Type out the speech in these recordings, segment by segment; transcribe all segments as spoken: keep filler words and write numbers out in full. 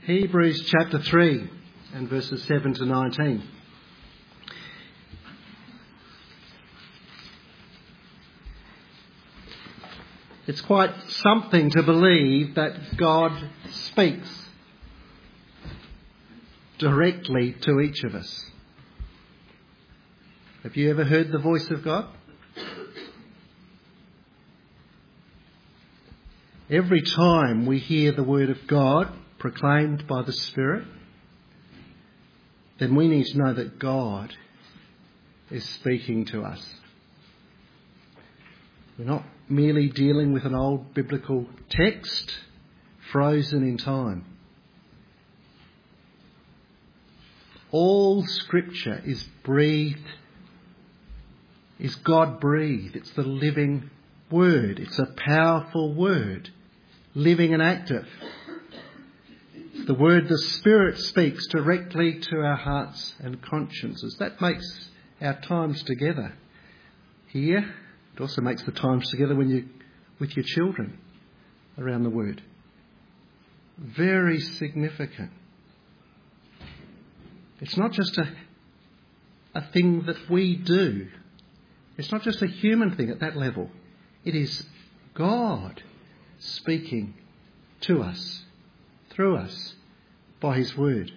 Hebrews chapter three and verses seven to nineteen. It's quite something to believe that God speaks directly to each of us. Have you ever heard the voice of God? Every time we hear the word of God proclaimed by the Spirit, then we need to know that God is speaking to us. We're not merely dealing with an old biblical text frozen in time. All Scripture is breathed, is God-breathed. It's the living Word. It's a powerful Word, living and active. It's the Word the Spirit speaks directly to our hearts and consciences. That makes our times together here. It also makes the times together when you with your children around the Word. Very significant. It's not just a, a thing that we do. It's not just a human thing at that level. It is God speaking to us, through us, by His Word.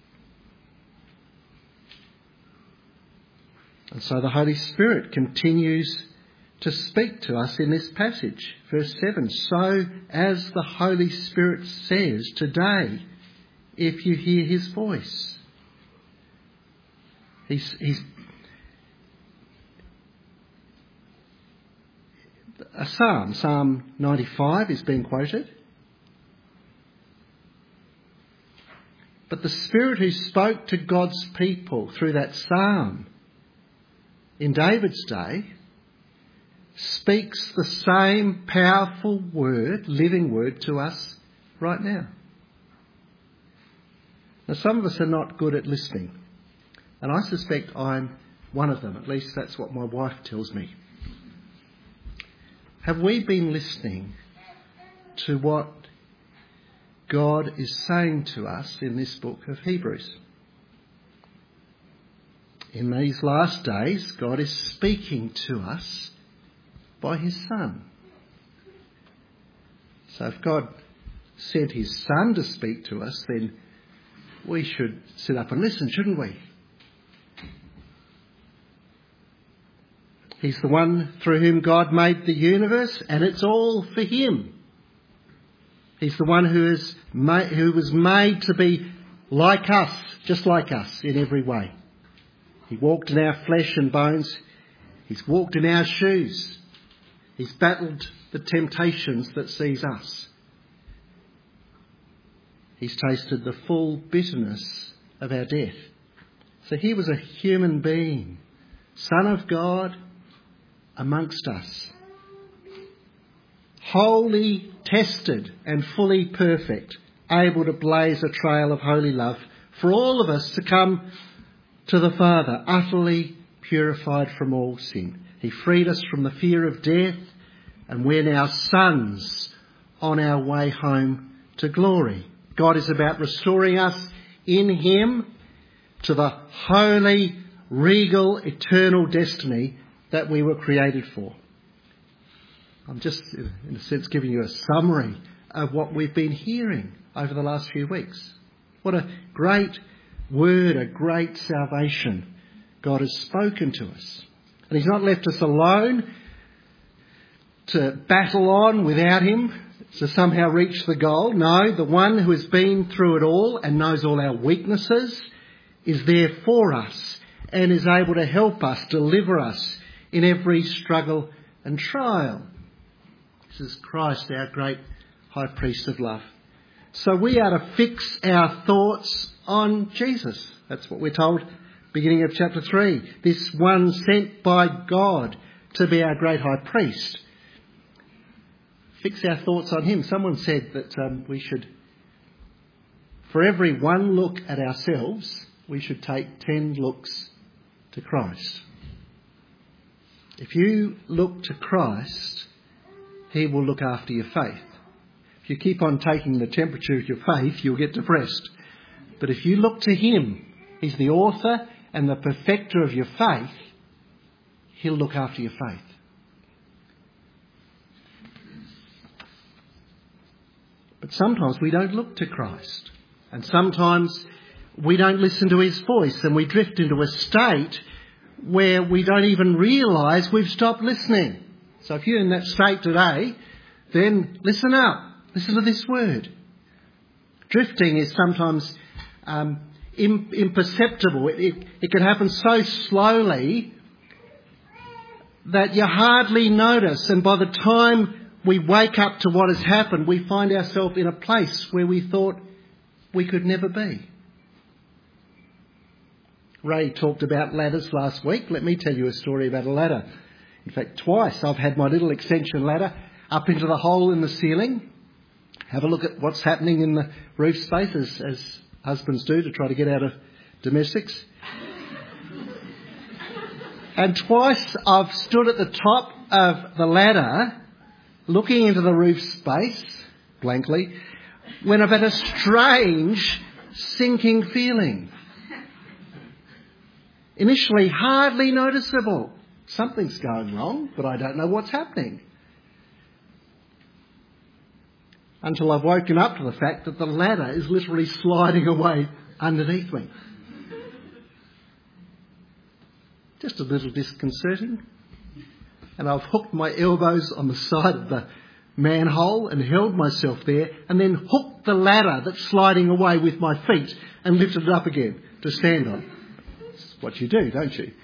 And so the Holy Spirit continues to speak to us in this passage. Verse seven, so as the Holy Spirit says today, if you hear His voice. He's, he's a psalm, Psalm ninety-five is being quoted. But the Spirit who spoke to God's people through that psalm in David's day speaks the same powerful word, living word to us right now. Now, some of us are not good at listening, and I suspect I'm one of them. At least that's what my wife tells me. Have we been listening to what God is saying to us in this book of Hebrews? In these last days, God is speaking to us by His Son. So if God sent His Son to speak to us, then we should sit up and listen, shouldn't we? He's the one through whom God made the universe, and it's all for Him. He's the one who is made, who was made to be like us, just like us in every way. He walked in our flesh and bones. He's walked in our shoes. He's battled the temptations that seize us. He's tasted the full bitterness of our death. So He was a human being, Son of God, amongst us. Wholly tested and fully perfect, able to blaze a trail of holy love for all of us to come to the Father, utterly purified from all sin. He freed us from the fear of death, and we're now sons on our way home to glory. God is about restoring us in Him to the holy, regal, eternal destiny that we were created for. I'm just, in a sense, giving you a summary of what we've been hearing over the last few weeks. What a great word, a great salvation God has spoken to us. And He's not left us alone to battle on without Him, to somehow reach the goal. No, the one who has been through it all and knows all our weaknesses is there for us and is able to help us, deliver us in every struggle and trial. This is Christ, our great high priest of love. So we are to fix our thoughts on Jesus. That's what we're told, beginning of chapter three. This one sent by God to be our great high priest. Fix our thoughts on Him. Someone said that um, we should, for every one look at ourselves, we should take ten looks to Christ. If you look to Christ, He will look after your faith. If you keep on taking the temperature of your faith, you'll get depressed. But if you look to him, he's the author and the perfecter of your faith, he'll look after your faith. But sometimes we don't look to Christ. And sometimes we don't listen to his voice, and we drift into a state where we don't even realise we've stopped listening. So if you're in that state today, then listen up. Listen to this word. Drifting is sometimes um, im- imperceptible. It, it, it can happen so slowly that you hardly notice, and by the time we wake up to what has happened, we find ourselves in a place where we thought we could never be. Ray talked about ladders last week. Let me tell you a story about a ladder. In fact, twice I've had my little extension ladder up into the hole in the ceiling. Have a look at what's happening in the roof space, as, as husbands do to try to get out of domestics. And twice I've stood at the top of the ladder looking into the roof space, blankly, when I've had a strange sinking feeling. Initially hardly noticeable. Something's going wrong, but I don't know what's happening. Until I've woken up to the fact that the ladder is literally sliding away underneath me. Just a little disconcerting. And I've hooked my elbows on the side of the manhole and held myself there, and then hooked the ladder that's sliding away with my feet and lifted it up again to stand on. That's what you do, don't you?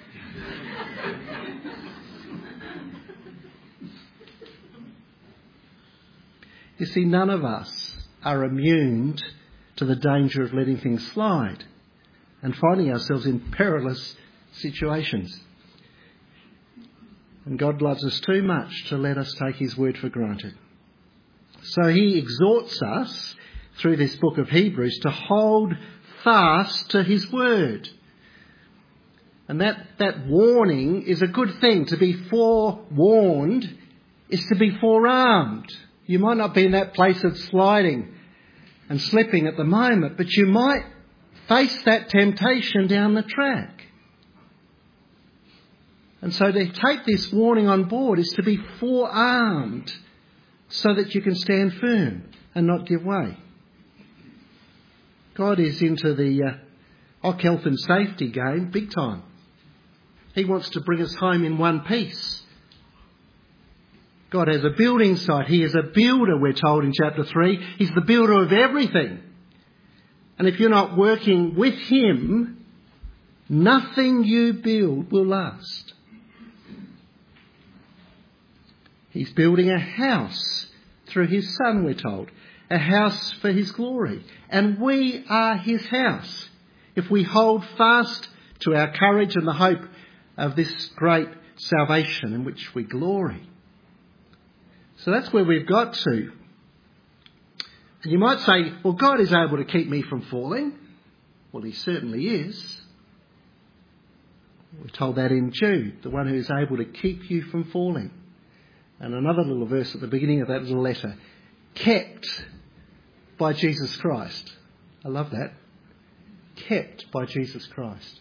You see, none of us are immune to the danger of letting things slide and finding ourselves in perilous situations. And God loves us too much to let us take his word for granted. So he exhorts us through this book of Hebrews to hold fast to his word. And that, that warning is a good thing. To be forewarned is to be forearmed. You might not be in that place of sliding and slipping at the moment, but you might face that temptation down the track. And so to take this warning on board is to be forearmed so that you can stand firm and not give way. God is into the uh, Ock health and safety game big time. He wants to bring us home in one piece. God has a building site. He is a builder, we're told in chapter three. He's the builder of everything. And if you're not working with him, nothing you build will last. He's building a house through his Son, we're told. A house for his glory. And we are his house if we hold fast to our courage and the hope of this great salvation in which we glory. So that's where we've got to. And you might say, well, God is able to keep me from falling. Well, he certainly is. We're told that in Jude, the one who is able to keep you from falling. And another little verse at the beginning of that little letter, kept by Jesus Christ. I love that. Kept by Jesus Christ.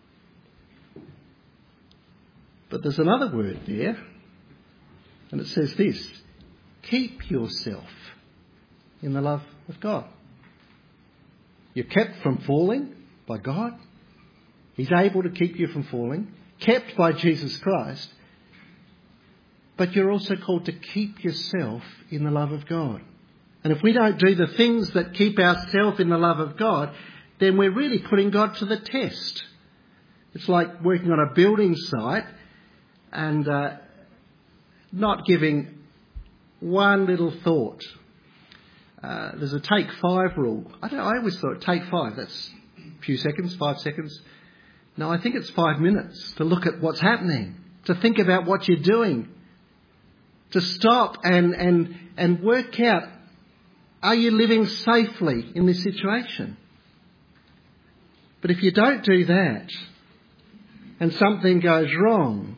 But there's another word there, and it says this: keep yourself in the love of God. You're kept from falling by God. He's able to keep you from falling, kept by Jesus Christ. But you're also called to keep yourself in the love of God. And if we don't do the things that keep ourselves in the love of God, then we're really putting God to the test. It's like working on a building site and uh, not giving one little thought. Uh, there's a take five rule. I don't know, I always thought take five, that's a few seconds, five seconds. No, I think it's five minutes to look at what's happening, to think about what you're doing, to stop and, and, and work out, are you living safely in this situation? But if you don't do that and something goes wrong,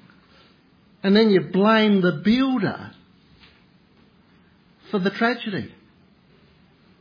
and then you blame the builder for the tragedy,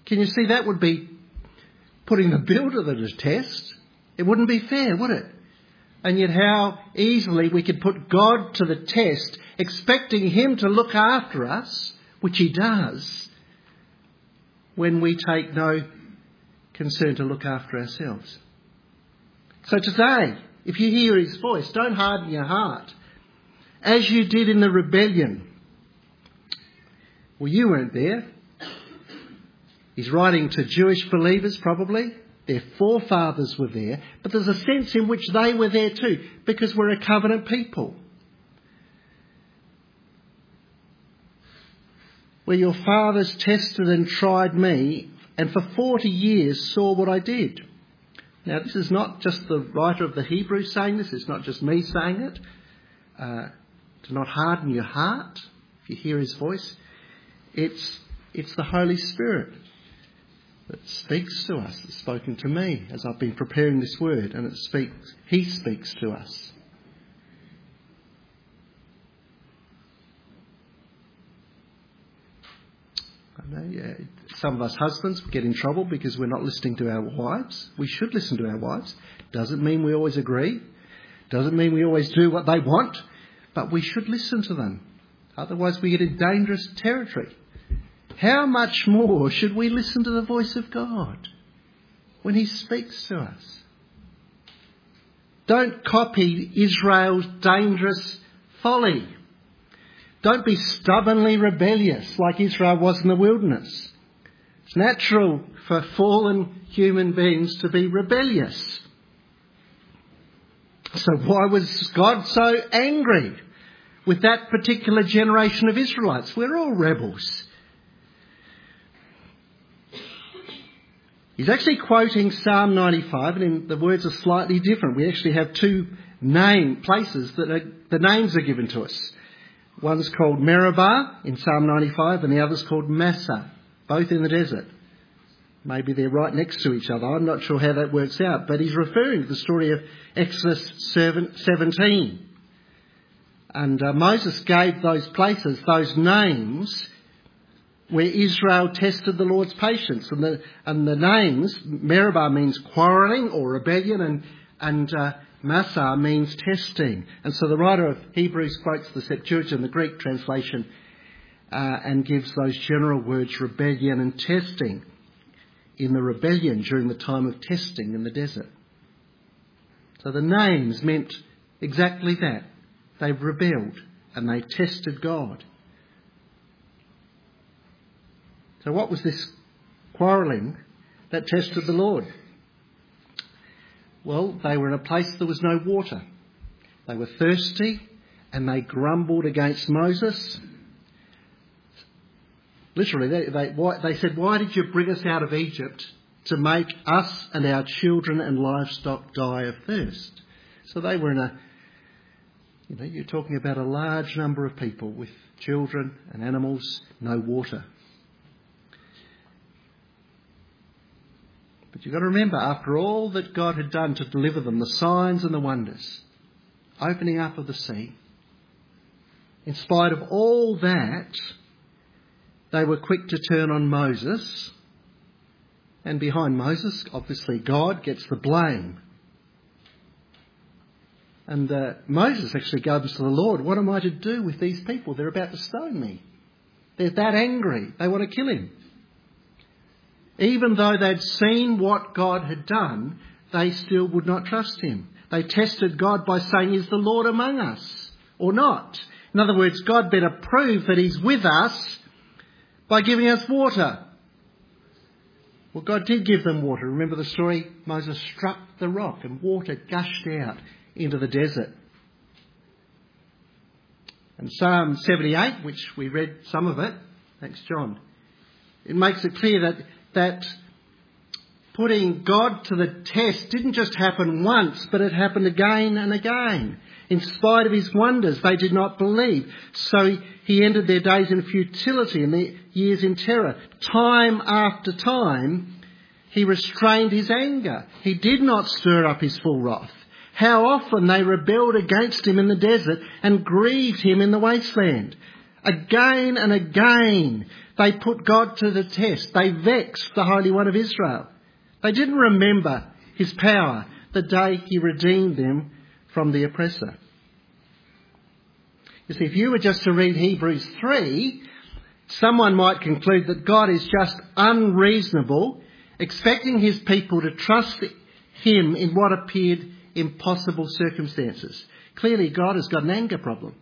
Can you see that would be putting the builder to the test? It wouldn't be fair, would it? And yet how easily we could put God to the test, expecting him to look after us, which he does, when we take no concern to look after ourselves. So today, if you hear his voice, don't harden your heart. As you did in the rebellion. Well, you weren't there. He's writing to Jewish believers, probably. Their forefathers were there. But there's a sense in which they were there too, because we're a covenant people. Where your fathers tested and tried me, and for forty years saw what I did. Now, this is not just the writer of the Hebrews saying this. It's not just me saying it. Uh, do not harden your heart if you hear his voice. It's, it's the Holy Spirit that speaks to us, that's spoken to me as I've been preparing this word, and it speaks. He speaks to us. I know, yeah, some of us husbands get in trouble because we're not listening to our wives. We should listen to our wives. Doesn't mean we always agree. Doesn't mean we always do what they want. But we should listen to them. Otherwise we get in dangerous territory. How much more should we listen to the voice of God when he speaks to us? Don't copy Israel's dangerous folly. Don't be stubbornly rebellious like Israel was in the wilderness. It's natural for fallen human beings to be rebellious. So why was God so angry with that particular generation of Israelites? We're all rebels. He's actually quoting Psalm ninety-five, and the words are slightly different. We actually have two name places that are, the names are given to us. One's called Meribah in Psalm ninety-five, and the other's called Massah, both in the desert. Maybe they're right next to each other. I'm not sure how that works out, but he's referring to the story of Exodus seventeen. And uh, Moses gave those places, those names, where Israel tested the Lord's patience. And the, and the names, Meribah means quarrelling or rebellion, and, and uh, Massah means testing. And so the writer of Hebrews quotes the Septuagint, the Greek translation, uh, and gives those general words, rebellion and testing, in the rebellion during the time of testing in the desert. So the names meant exactly that. They rebelled and they tested God. So what was this quarrelling that tested the Lord? Well, they were in a place there was no water. They were thirsty and they grumbled against Moses. Literally, they, they, why, they said, why did you bring us out of Egypt to make us and our children and livestock die of thirst? So they were in a, you know, you're talking about a large number of people with children and animals, no water. But you've got to remember, after all that God had done to deliver them, the signs and the wonders, opening up of the sea, in spite of all that, they were quick to turn on Moses. And behind Moses, obviously God gets the blame. And uh, Moses actually goes to the Lord, what am I to do with these people? They're about to stone me. They're that angry. They want to kill him. Even though they'd seen what God had done, they still would not trust him. They tested God by saying, is the Lord among us or not? In other words, God better prove that he's with us by giving us water. Well, God did give them water. Remember the story? Moses struck the rock and water gushed out into the desert. And Psalm seventy-eight, which we read some of it, thanks John, it makes it clear that, that putting God to the test didn't just happen once, but it happened again and again. In spite of his wonders, they did not believe. So he ended their days in futility and their years in terror. Time after time, he restrained his anger. He did not stir up his full wrath. How often they rebelled against him in the desert and grieved him in the wasteland. Again and again, they put God to the test. They vexed the Holy One of Israel. They didn't remember his power the day he redeemed them from the oppressor. You see, if you were just to read Hebrews three, someone might conclude that God is just unreasonable, expecting his people to trust him in what appeared impossible circumstances. Clearly, God has got an anger problem.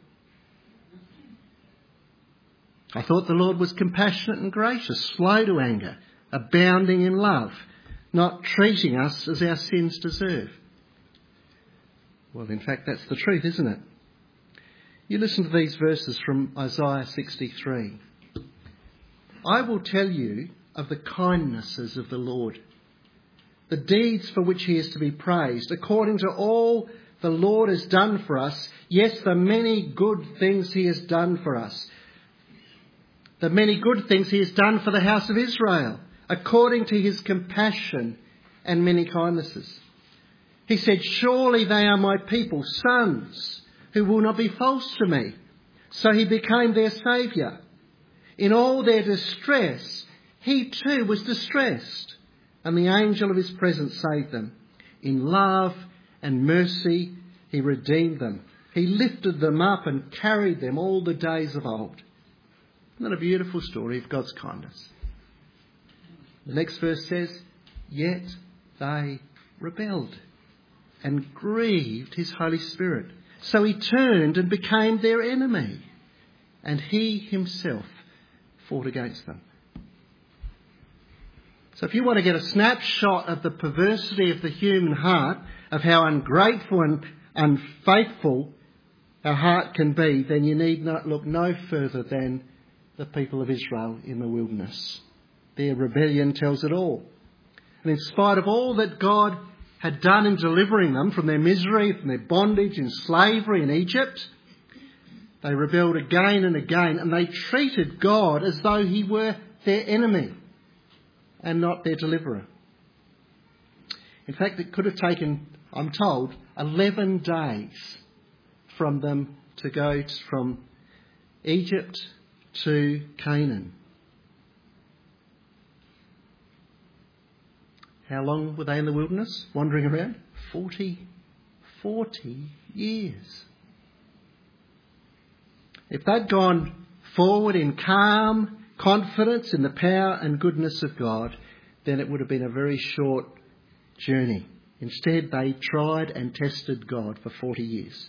I thought the Lord was compassionate and gracious, slow to anger, abounding in love, not treating us as our sins deserve. Well, in fact, that's the truth, isn't it? You listen to these verses from Isaiah sixty-three. I will tell you of the kindnesses of the Lord, the deeds for which he is to be praised, according to all the Lord has done for us. Yes, the many good things he has done for us. The many good things he has done for the house of Israel, according to his compassion and many kindnesses. He said, surely they are my people, sons, who will not be false to me. So he became their saviour. In all their distress, he too was distressed, and the angel of his presence saved them. In love and mercy, he redeemed them. He lifted them up and carried them all the days of old. Isn't that a beautiful story of God's kindness? The next verse says, yet they rebelled and grieved his Holy Spirit. So he turned and became their enemy, and he himself fought against them. So if you want to get a snapshot of the perversity of the human heart, of how ungrateful and unfaithful our heart can be, then you need not look no further than the people of Israel in the wilderness. Their rebellion tells it all. And in spite of all that God had done in delivering them from their misery, from their bondage and slavery in Egypt, they rebelled again and again, and they treated God as though he were their enemy and not their deliverer. In fact, it could have taken, I'm told, eleven days from them to go from Egypt to Canaan. How long were they in the wilderness, wandering around? Forty, forty years. If they'd gone forward in calm confidence in the power and goodness of God, then it would have been a very short journey. Instead, they tried and tested God for forty years.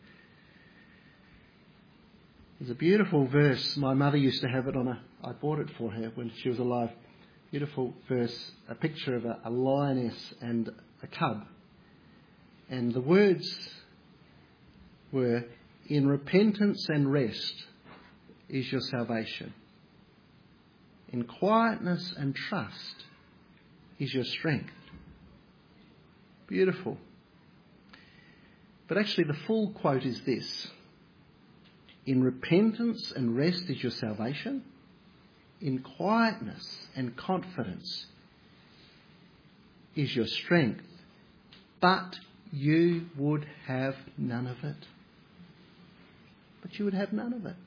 There's a beautiful verse. My mother used to have it on a... I bought it for her when she was alive. Beautiful verse, a picture of a, a lioness and a cub. And the words were, in repentance and rest is your salvation. In quietness and trust is your strength. Beautiful. But actually the full quote is this. In repentance and rest is your salvation. In quietness and confidence is your strength. But you would have none of it. But you would have none of it.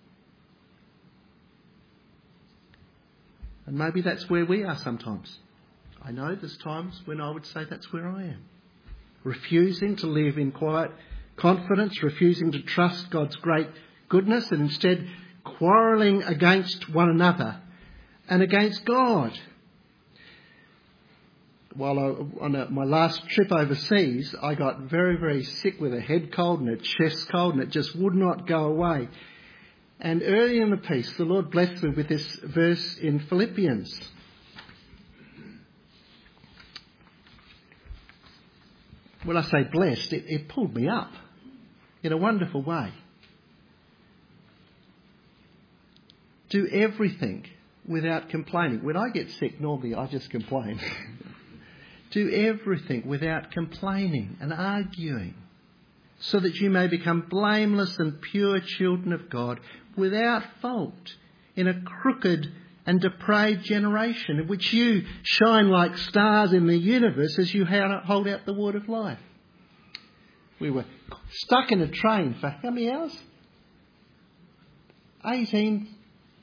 And maybe that's where we are sometimes. I know there's times when I would say that's where I am. Refusing to live in quiet confidence, refusing to trust God's great goodness, and instead quarrelling against one another and against God. While I, on a, my last trip overseas, I got very, very sick with a head cold and a chest cold, and it just would not go away. And early in the piece, the Lord blessed me with this verse in Philippians. When I say blessed, it, it pulled me up in a wonderful way. Do everything without complaining. When I get sick, normally I just complain. Do everything without complaining and arguing, so that you may become blameless and pure children of God, without fault, in a crooked and depraved generation, in which you shine like stars in the universe as you hold out the word of life. We were stuck in a train for how many hours? eighteen,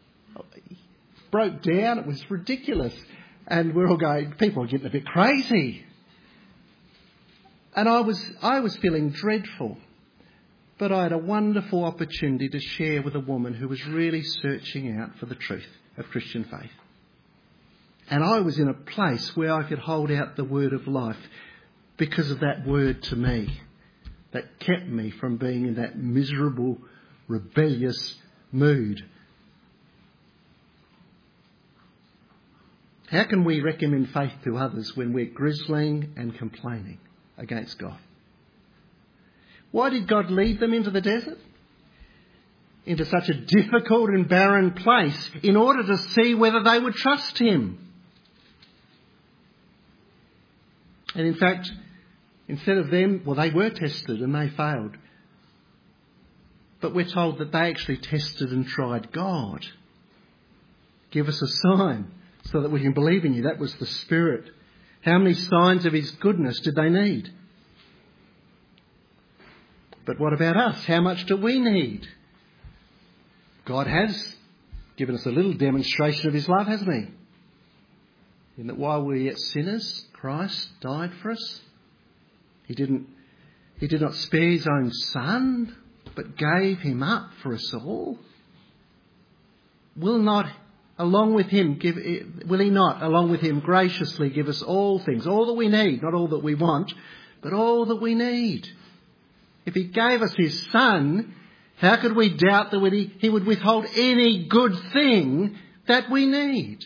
broke down. It was ridiculous. And we're all going, people are getting a bit crazy. And I was, I was feeling dreadful. But I had a wonderful opportunity to share with a woman who was really searching out for the truth of Christian faith. And I was in a place where I could hold out the word of life because of that word to me that kept me from being in that miserable, rebellious mood. How can we recommend faith to others when we're grizzling and complaining against God? Why did God lead them into the desert? Into such a difficult and barren place in order to see whether they would trust him. And in fact, instead of them, well, they were tested and they failed. But we're told that they actually tested and tried God. Give us a sign so that we can believe in you. That was the Spirit. How many signs of his goodness did they need? But what about us? How much do we need? God has given us a little demonstration of his love, hasn't he? In that while we were yet sinners, Christ died for us. He didn't, he did not spare his own son, but gave him up for us all. Will not, along with him, give, will he not, along with him, graciously give us all things, all that we need, not all that we want, but all that we need? If he gave us his son, how could we doubt that he, he would withhold any good thing that we need?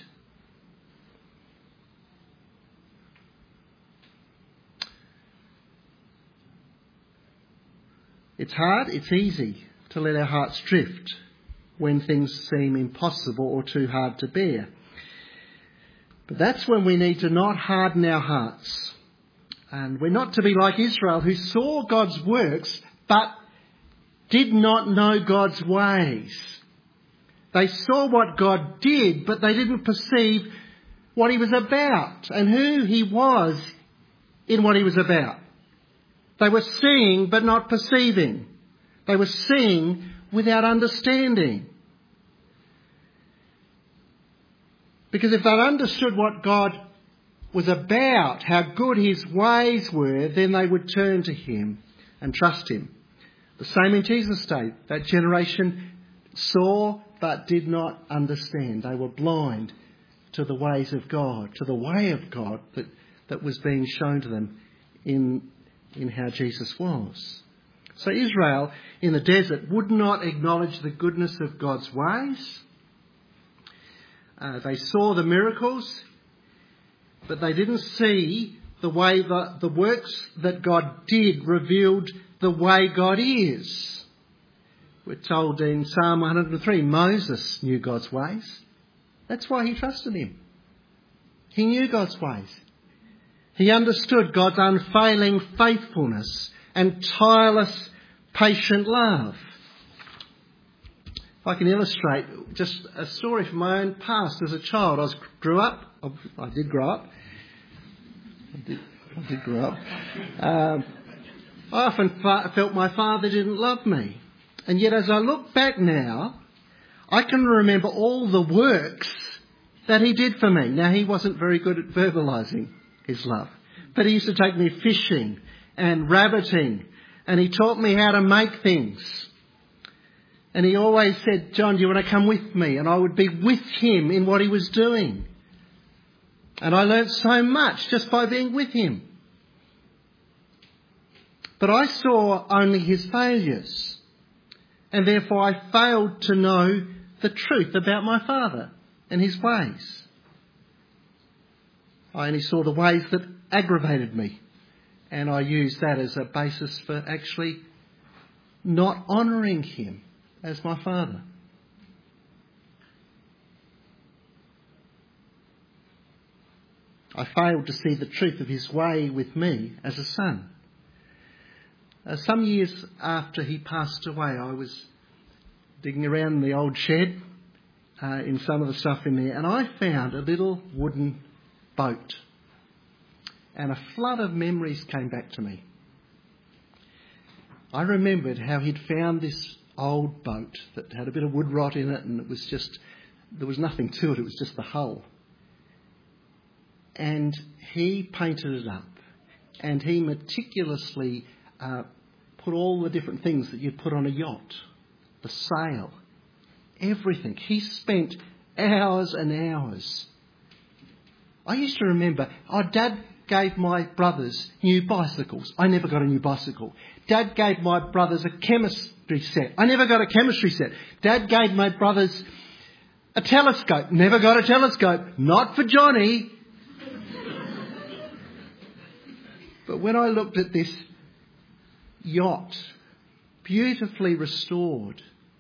It's hard, it's easy to let our hearts drift when things seem impossible or too hard to bear. But that's when we need to not harden our hearts. And we're not to be like Israel, who saw God's works but did not know God's ways. They saw what God did, but they didn't perceive what he was about and who he was in what he was about. They were seeing but not perceiving. They were seeing without understanding. Because if they'd understood what God was about, how good his ways were, then they would turn to him and trust him. The same in Jesus' day. That generation saw but did not understand. They were blind to the ways of God, to the way of God that, that was being shown to them in, in how Jesus was. So Israel in the desert would not acknowledge the goodness of God's ways. Uh, they saw the miracles, but they didn't see the way that the works that God did revealed the way God is. We're told in Psalm one hundred three, Moses knew God's ways. That's why he trusted him. He knew God's ways. He understood God's unfailing faithfulness and tireless, patient love. If I can illustrate just a story from my own past as a child. I was, grew up, I did grow up. I did, I did grow up. Um, I often fa- felt my father didn't love me. And yet as I look back now, I can remember all the works that he did for me. Now, he wasn't very good at verbalising his love, but he used to take me fishing and rabbiting, and he taught me how to make things. And he always said, John, do you want to come with me? And I would be with him in what he was doing. And I learnt so much just by being with him. But I saw only his failures. And therefore I failed to know the truth about my father and his ways. I only saw the ways that aggravated me. And I used that as a basis for actually not honouring him as my father. I failed to see the truth of his way with me as a son. Uh, some years after he passed away, I was digging around in the old shed uh, in some of the stuff in there, and I found a little wooden boat. And a flood of memories came back to me. I remembered how he'd found this old boat that had a bit of wood rot in it, and it was just, there was nothing to it, it was just the hull. And he painted it up, and he meticulously uh, put all the different things that you'd put on a yacht, the sail, everything. He spent hours and hours. I used to remember, oh, Dad gave my brothers new bicycles. I never got a new bicycle. Dad gave my brothers a chemistry set. I never got a chemistry set. Dad gave my brothers a telescope. Never got a telescope. Not for Johnny. But when I looked at this yacht, beautifully restored,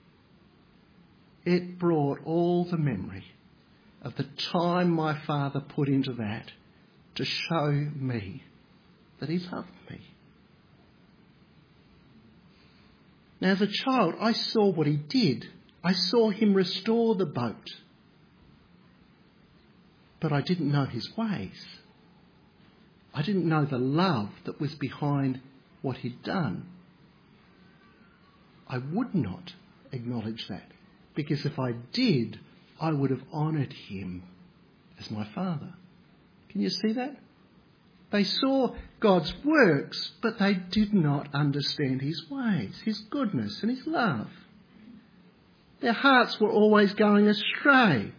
it brought all the memory of the time my father put into that to show me that he loved me. Now, as a child, I saw what he did. I saw him restore the boat. But I didn't know his ways. I didn't know the love that was behind what he'd done. I would not acknowledge that, because if I did, I would have honoured him as my father. Can you see that? They saw God's works, but they did not understand his ways, his goodness and his love. Their hearts were always going astray.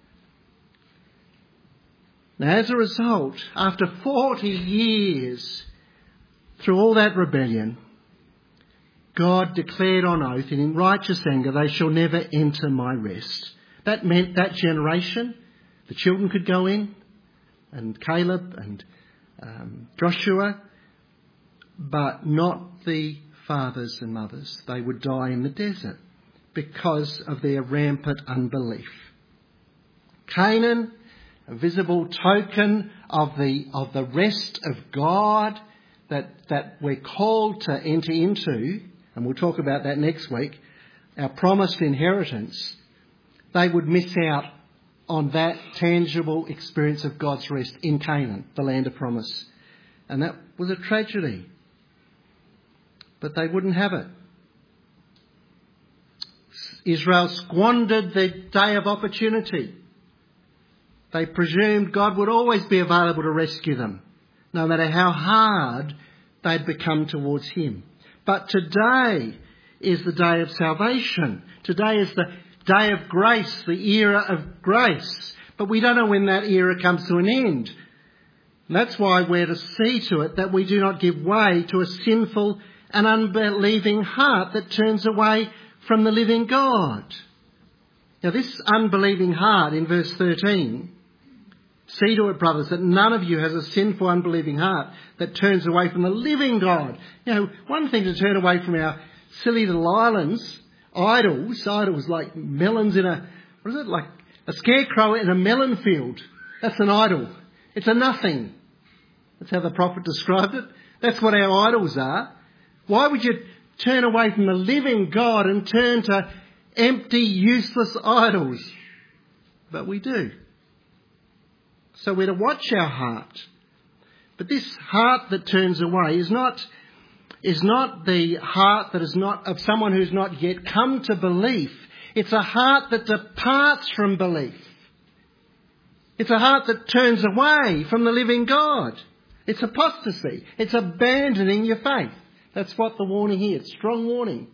Now, as a result, after forty years, through all that rebellion, God declared on oath, and in righteous anger, they shall never enter my rest. That meant that generation, the children could go in, and Caleb and um, Joshua, but not the fathers and mothers. They would die in the desert because of their rampant unbelief. Canaan, a visible token of the of the rest of God that that we're called to enter into, and we'll talk about that next week, our promised inheritance. They would miss out on that tangible experience of God's rest in Canaan, the land of promise. And that was a tragedy. But they wouldn't have it. Israel squandered the day of opportunity. They presumed God would always be available to rescue them, no matter how hard they'd become towards him. But today is the day of salvation. Today is the day of grace, the era of grace. But we don't know when that era comes to an end. And that's why we're to see to it that we do not give way to a sinful and unbelieving heart that turns away from the living God. Now, this unbelieving heart in verse thirteen, see to it, brothers, that none of you has a sinful, unbelieving heart that turns away from the living God. You know, one thing to turn away from our silly little islands, idols, idols like melons in a, what is it, like a scarecrow in a melon field. That's an idol. It's a nothing. That's how the prophet described it. That's what our idols are. Why would you turn away from the living God and turn to empty, useless idols? But we do. So we're to watch our heart. But this heart that turns away is not is not the heart that is not of someone who's not yet come to belief. It's a heart that departs from belief. It's a heart that turns away from the living God. It's apostasy. It's abandoning your faith. That's what the warning here. It's strong warning.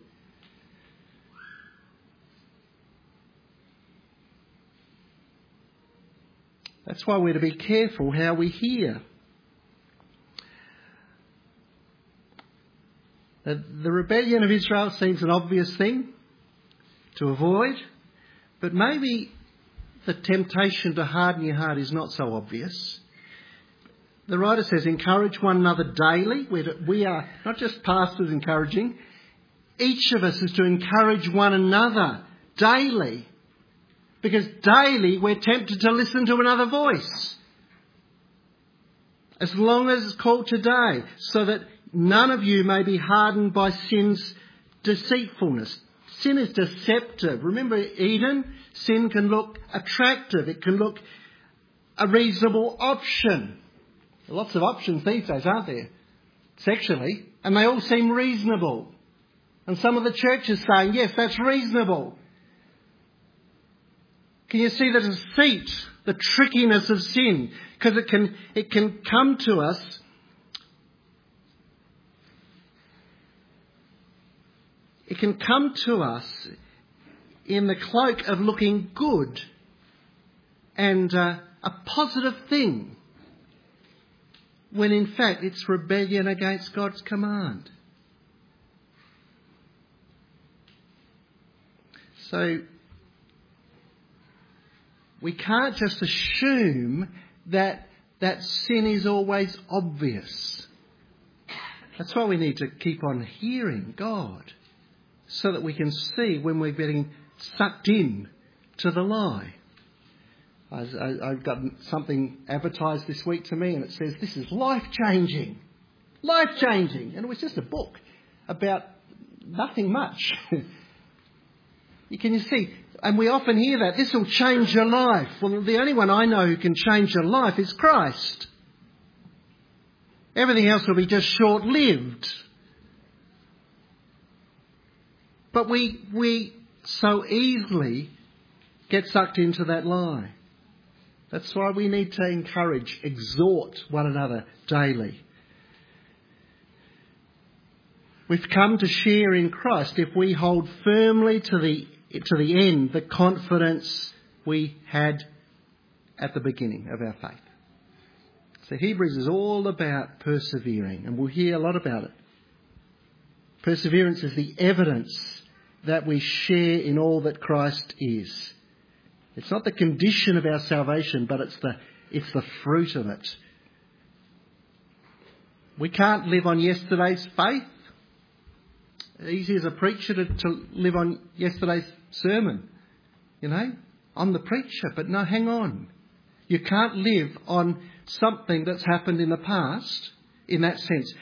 That's why we're to be careful how we hear. The, the rebellion of Israel seems an obvious thing to avoid, but maybe the temptation to harden your heart is not so obvious. The writer says, encourage one another daily. We're to, we are not just pastors encouraging. Each of us is to encourage one another daily. Because daily we're tempted to listen to another voice. As long as it's called today, so that none of you may be hardened by sin's deceitfulness. Sin is deceptive. Remember Eden? Sin can look attractive. It can look a reasonable option. There are lots of options these days, aren't there? Sexually. And they all seem reasonable. And some of the churches saying, yes, that's reasonable. Can you see the deceit, the trickiness of sin? Because it can, it can come to us It can come to us in the cloak of looking good and uh, a positive thing, when in fact it's rebellion against God's command. So we can't just assume that that sin is always obvious. That's why we need to keep on hearing God, so that we can see when we're getting sucked in to the lie. I, I, I've got something advertised this week to me, and it says, this is life-changing. Life-changing. And it was just a book about nothing much. You can you see, and we often hear that, this will change your life. Well, the only one I know who can change your life is Christ. Everything else will be just short-lived. But we we so easily get sucked into that lie. That's why we need to encourage, exhort one another daily. We've come to share in Christ if we hold firmly to the to the end the confidence we had at the beginning of our faith. So Hebrews is all about persevering, and we'll hear a lot about it. Perseverance is the evidence that we share in all that Christ is. It's not the condition of our salvation, but it's the it's the fruit of it. We can't live on yesterday's faith. Easy as a preacher to, to live on yesterday's sermon. You know, I'm the preacher, but no, hang on. You can't live on something that's happened in the past in that sense.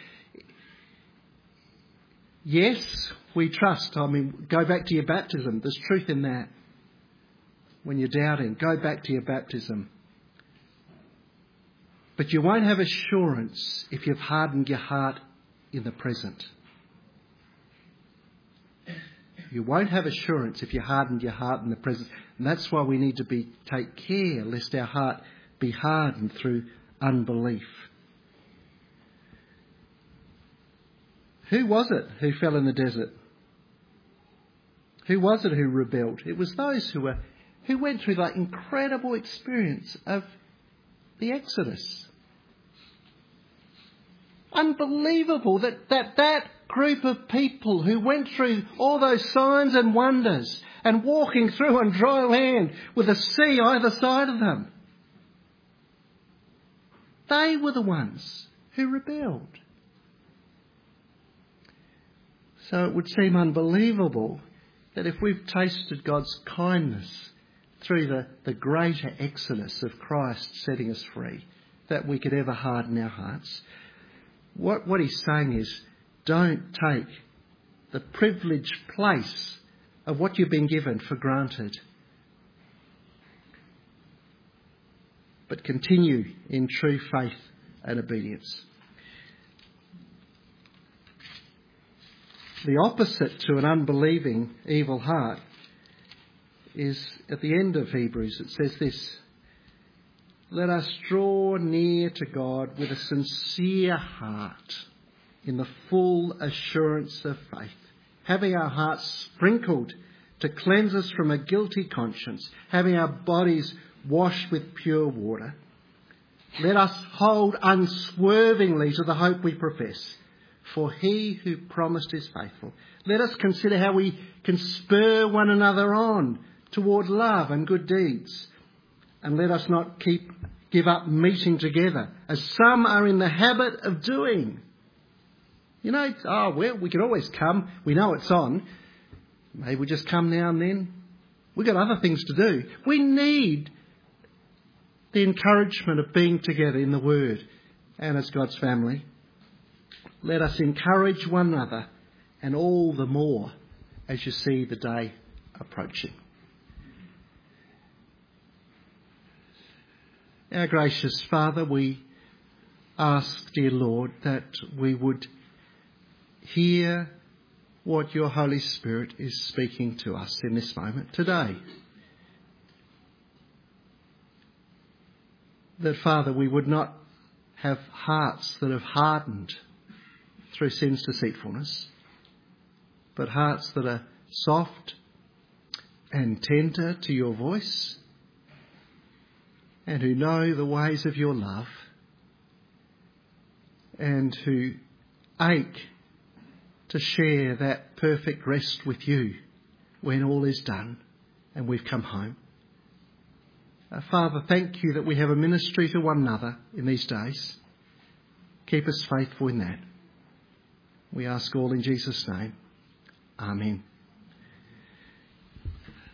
Yes, we trust. I mean, go back to your baptism. There's truth in that. When you're doubting, go back to your baptism. But you won't have assurance if you've hardened your heart in the present. You won't have assurance if you hardened your heart in the present. And that's why we need to be take care lest our heart be hardened through unbelief. Who was it who fell in the desert? Who was it who rebelled? It was those who were who went through that incredible experience of the Exodus. Unbelievable that, that that group of people who went through all those signs and wonders and walking through on dry land with the sea either side of them, they were the ones who rebelled. So it would seem unbelievable that if we've tasted God's kindness through the, the greater exodus of Christ setting us free, that we could ever harden our hearts. What, what he's saying is, don't take the privileged place of what you've been given for granted, but continue in true faith and obedience. The opposite to an unbelieving, evil heart is at the end of Hebrews. It says this: let us draw near to God with a sincere heart, in the full assurance of faith, having our hearts sprinkled to cleanse us from a guilty conscience, having our bodies washed with pure water. Let us hold unswervingly to the hope we profess, for he who promised is faithful. Let us consider how we can spur one another on toward love and good deeds. And let us not keep give up meeting together, as some are in the habit of doing. You know, oh, well, we can always come. We know it's on. Maybe we just come now and then. We've got other things to do. We need the encouragement of being together in the Word and as God's family. Let us encourage one another, and all the more as you see the day approaching. Our gracious Father, we ask, dear Lord, that we would hear what your Holy Spirit is speaking to us in this moment today. That, Father, we would not have hearts that have hardened through sin's deceitfulness, but hearts that are soft and tender to your voice, and who know the ways of your love, and who ache to share that perfect rest with you when all is done and we've come home. Uh, Father, thank you that we have a ministry to one another in these days. Keep us faithful in that. We ask all in Jesus' name. Amen.